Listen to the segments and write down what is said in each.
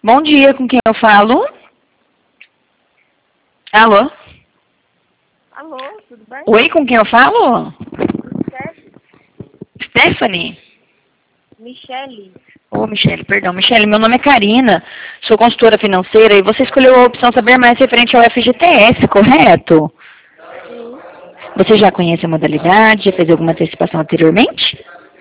Bom dia, com quem eu falo? Alô? Alô, tudo bem? Oi, com quem eu falo? Michele? Stephanie? Michele? Michele, perdão. Michele, meu nome é Karina, sou consultora financeira e você escolheu a opção saber mais referente ao FGTS, correto? Sim. Você já conhece a modalidade, já fez alguma antecipação anteriormente?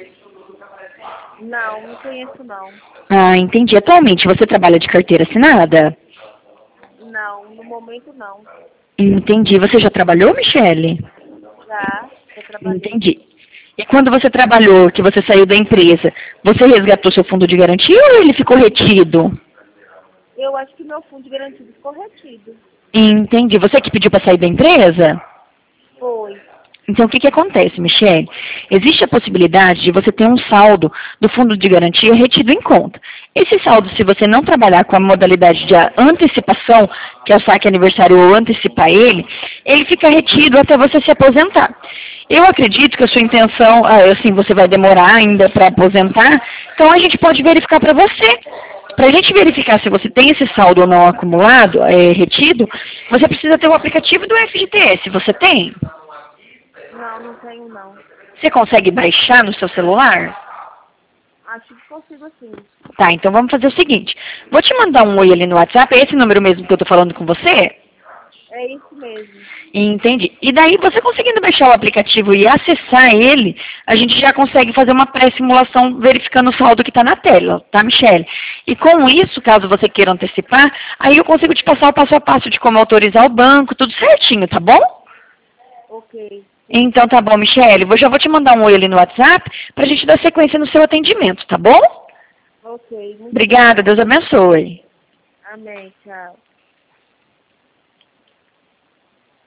Não conheço não. Ah, entendi. Atualmente você trabalha de carteira assinada? Não, no momento não. Entendi. Você já trabalhou, Michele? Já trabalhei. Entendi. E quando você trabalhou, que você saiu da empresa, você resgatou seu fundo de garantia ou ele ficou retido? Eu acho que meu fundo de garantia ficou retido. Entendi. Você que pediu para sair da empresa? Foi. Então, o que acontece, Michele? Existe a possibilidade de você ter um saldo do fundo de garantia retido em conta. Esse saldo, se você não trabalhar com a modalidade de antecipação, que é o saque aniversário ou antecipar ele fica retido até você se aposentar. Eu acredito que a sua intenção, assim, você vai demorar ainda para aposentar, então a gente pode verificar para você. Para a gente verificar se você tem esse saldo ou não acumulado, retido, você precisa ter o aplicativo do FGTS. Você tem? Não tenho não. Você consegue baixar no seu celular? Acho que consigo sim. Tá, então vamos fazer o seguinte. Vou te mandar um oi ali no WhatsApp. É esse número mesmo que eu tô falando com você? É isso mesmo. Entendi. E daí, você conseguindo baixar o aplicativo e acessar ele, a gente já consegue fazer uma pré-simulação verificando o saldo que está na tela, tá, Michele? E com isso, caso você queira antecipar, aí eu consigo te passar o passo a passo de como autorizar o banco, tudo certinho, tá bom? Ok. Então tá bom, Michele. Eu já vou te mandar um oi ali no WhatsApp pra gente dar sequência no seu atendimento, tá bom? Ok. Muito Obrigada, Deus abençoe. Amém. Tchau.